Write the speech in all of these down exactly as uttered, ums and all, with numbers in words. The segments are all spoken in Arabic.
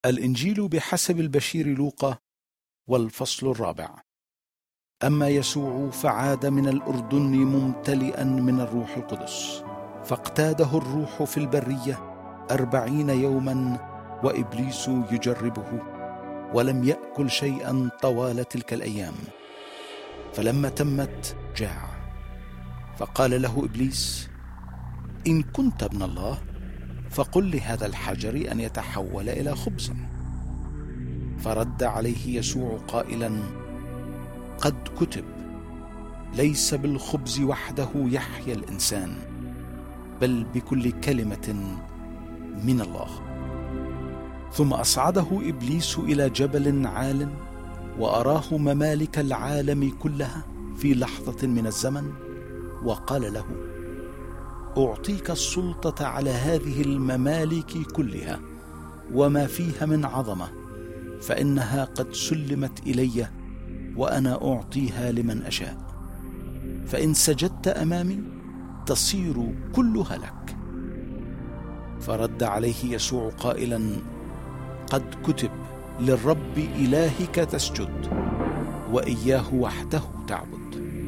الإنجيل بحسب البشير لوقا، والفصل الرابع. أما يسوع فعاد من الأردن ممتلئا من الروح القدس، فاقتاده الروح في البرية أربعين يوما وإبليس يجربه، ولم يأكل شيئا طوال تلك الأيام. فلما تمت جاع، فقال له إبليس: إن كنت ابن الله فقل لهذا الحجر أن يتحول إلى خبز. فرد عليه يسوع قائلا: قد كتب: ليس بالخبز وحده يحيا الإنسان، بل بكل كلمة من الله. ثم أصعده إبليس إلى جبل عال، وأراه ممالك العالم كلها في لحظة من الزمن، وقال له: أعطيك السلطة على هذه الممالك كلها وما فيها من عظمة، فإنها قد سلمت إلي، وأنا أعطيها لمن أشاء. فإن سجدت أمامي تصير كلها لك. فرد عليه يسوع قائلا: قد كتب: للرب إلهك تسجد، وإياه وحده تعبد.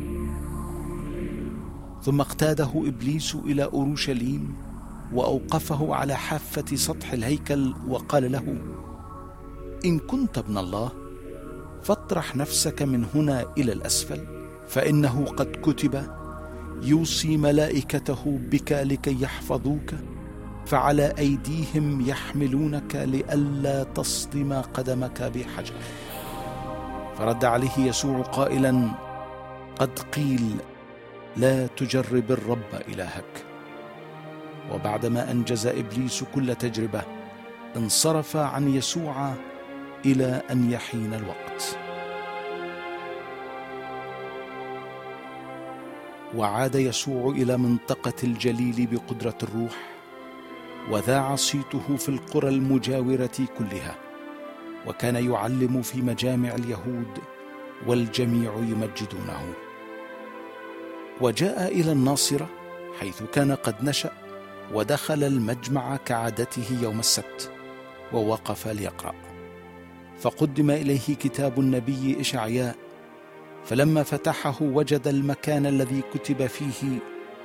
ثم اقتاده إبليس إلى أورشليم، وأوقفه على حافة سطح الهيكل، وقال له: إن كنت ابن الله فاطرح نفسك من هنا إلى الأسفل، فإنه قد كتب: يوصي ملائكته بك لكي يحفظوك، فعلى أيديهم يحملونك لئلا تصدم قدمك بحجر. فرد عليه يسوع قائلا: قد قيل: لا تجرب الرب إلهك. وبعدما أنجز إبليس كل تجربة، انصرف عن يسوع إلى أن يحين الوقت. وعاد يسوع إلى منطقة الجليل بقدرة الروح، وذاع صيته في القرى المجاورة كلها، وكان يعلم في مجامع اليهود، والجميع يمجدونه. وجاء إلى الناصرة حيث كان قد نشأ، ودخل المجمع كعادته يوم السبت، ووقف ليقرأ. فقدم إليه كتاب النبي إشعياء، فلما فتحه وجد المكان الذي كتب فيه: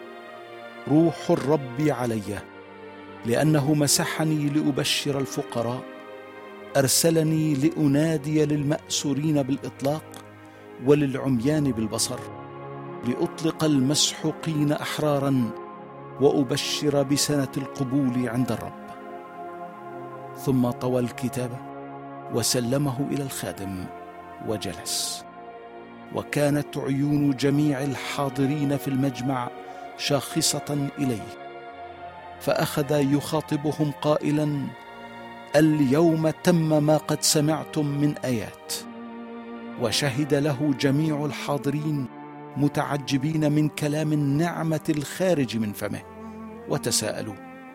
روح الرب علي، لأنه مسحني لأبشر الفقراء، أرسلني لأنادي للمأسورين بالإطلاق، وللعميان بالبصر، لأطلق المسحوقين أحرارا، وأبشر بسنة القبول عند الرب. ثم طوى الكتاب وسلمه إلى الخادم وجلس. وكانت عيون جميع الحاضرين في المجمع شاخصة إليه، فأخذ يخاطبهم قائلا: اليوم تم ما قد سمعتم من آيات. وشهد له جميع الحاضرين متعجبين من كلام النعمة الخارج من فمه، وتساءلوا: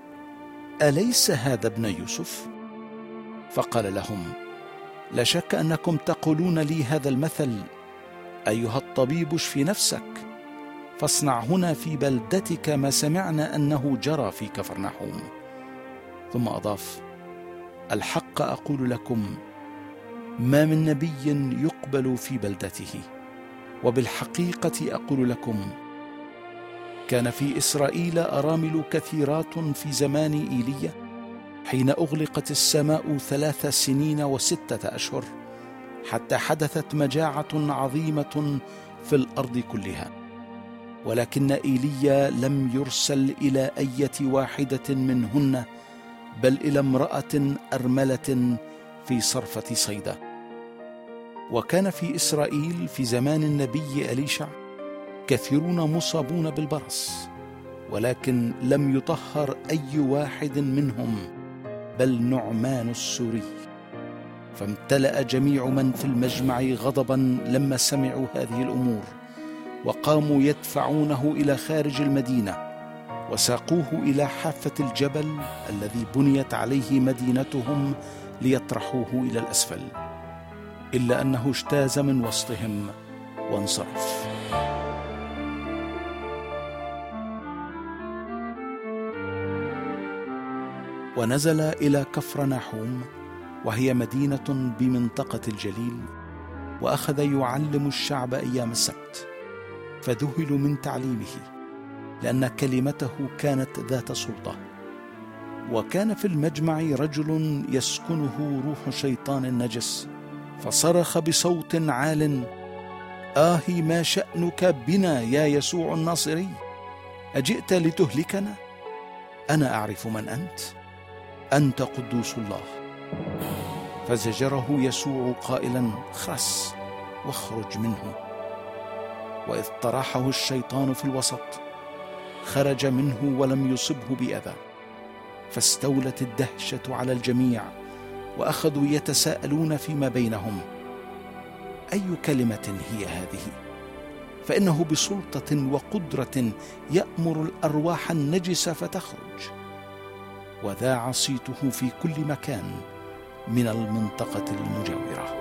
أليس هذا ابن يوسف؟ فقال لهم: لا شك أنكم تقولون لي هذا المثل: أيها الطبيب اشف نفسك، فاصنع هنا في بلدتك ما سمعنا أنه جرى في كفرنحوم. ثم أضاف: الحق أقول لكم، ما من نبي يقبل في بلدته. وبالحقيقة أقول لكم، كان في إسرائيل أرامل كثيرات في زمان إيليا، حين أغلقت السماء ثلاث سنين وستة أشهر، حتى حدثت مجاعة عظيمة في الأرض كلها. ولكن إيليا لم يرسل إلى أية واحدة منهن، بل إلى امرأة أرملة في صرفة صيدا. وكان في إسرائيل في زمان النبي أليشع كثيرون مصابون بالبرص، ولكن لم يطهر أي واحد منهم، بل نعمان السوري. فامتلأ جميع من في المجمع غضبا لما سمعوا هذه الأمور، وقاموا يدفعونه إلى خارج المدينة، وساقوه إلى حافة الجبل الذي بنيت عليه مدينتهم ليطرحوه إلى الأسفل، إلا أنه اجتاز من وسطهم وانصرف. ونزل إلى كفرنحوم، وهي مدينة بمنطقة الجليل، وأخذ يعلم الشعب أيام السبت، فذهلوا من تعليمه لأن كلمته كانت ذات سلطة. وكان في المجمع رجل يسكنه روح شيطان نجس، فصرخ بصوت عال: آه ما شأنك بنا يا يسوع الناصري؟ أجئت لتهلكنا؟ أنا أعرف من أنت، أنت قدوس الله. فزجره يسوع قائلا: خس واخرج منه. وإذ طرحه الشيطان في الوسط خرج منه ولم يصبه بأذى، فاستولت الدهشة على الجميع، وأخذوا يتساءلون فيما بينهم: أي كلمة هي هذه؟ فإنه بسلطة وقدرة يأمر الأرواح النجسة فتخرج. وذاع صيته في كل مكان من المنطقة المجاورة.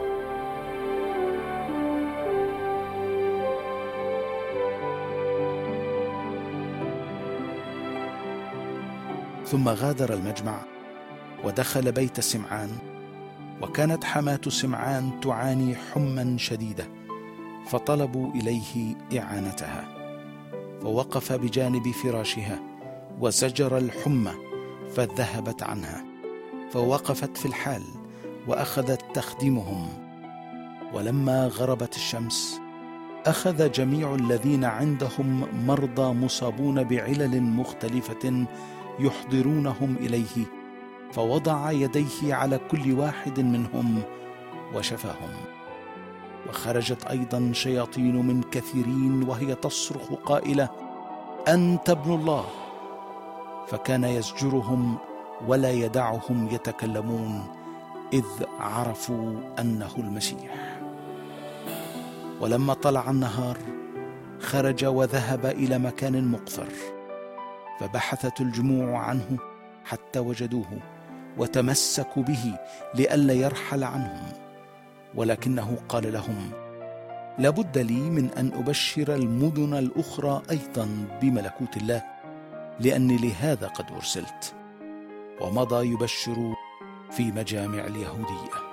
ثم غادر المجمع ودخل بيت سمعان، وكانت حماة سمعان تعاني حمى شديدة، فطلبوا إليه إعانتها، فوقف بجانب فراشها وزجر الحمى فذهبت عنها، فوقفت في الحال وأخذت تخدمهم. ولما غربت الشمس أخذ جميع الذين عندهم مرضى مصابون بعلل مختلفة يحضرونهم إليه، فوضع يديه على كل واحد منهم وشفاهم. وخرجت أيضا شياطين من كثيرين وهي تصرخ قائلة: أنت ابن الله. فكان يزجرهم ولا يدعهم يتكلمون، إذ عرفوا أنه المسيح. ولما طلع النهار خرج وذهب إلى مكان مقفر، فبحثت الجموع عنه حتى وجدوه، وتمسكوا به لئلا يرحل عنهم. ولكنه قال لهم: لابد لي من أن أبشر المدن الأخرى أيضا بملكوت الله، لأني لهذا قد أرسلت. ومضى يبشر في مجامع اليهودية.